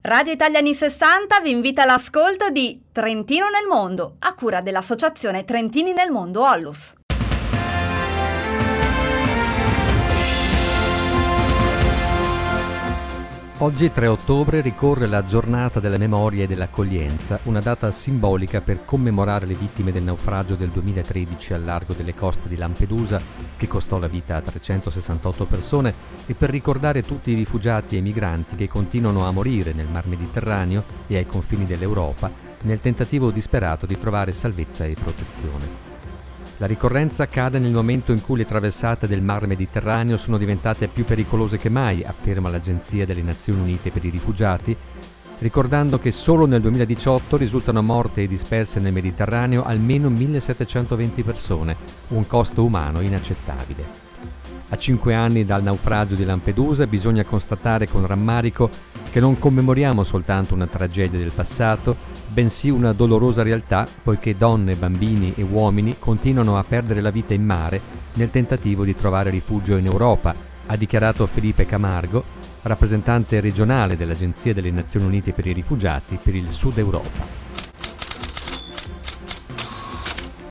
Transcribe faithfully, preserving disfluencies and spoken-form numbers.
Radio Italia anni sessanta vi invita all'ascolto di Trentino nel mondo, a cura dell'associazione Trentini nel mondo Ollus. Oggi tre ottobre ricorre la giornata della memoria e dell'accoglienza, una data simbolica per commemorare le vittime del naufragio del duemilatredici al largo delle coste di Lampedusa, che costò la vita a trecentosessantotto persone, e per ricordare tutti i rifugiati e i migranti che continuano a morire nel Mar Mediterraneo e ai confini dell'Europa, nel tentativo disperato di trovare salvezza e protezione. La ricorrenza cade nel momento in cui le traversate del Mar Mediterraneo sono diventate più pericolose che mai, afferma l'Agenzia delle Nazioni Unite per i Rifugiati, ricordando che solo nel duemiladiciotto risultano morte e disperse nel Mediterraneo almeno millesettecentoventi persone, un costo umano inaccettabile. A cinque anni dal naufragio di Lampedusa bisogna constatare con rammarico che non commemoriamo soltanto una tragedia del passato, bensì una dolorosa realtà, poiché donne, bambini e uomini continuano a perdere la vita in mare nel tentativo di trovare rifugio in Europa, ha dichiarato Felipe Camargo, rappresentante regionale dell'Agenzia delle Nazioni Unite per i Rifugiati per il Sud Europa.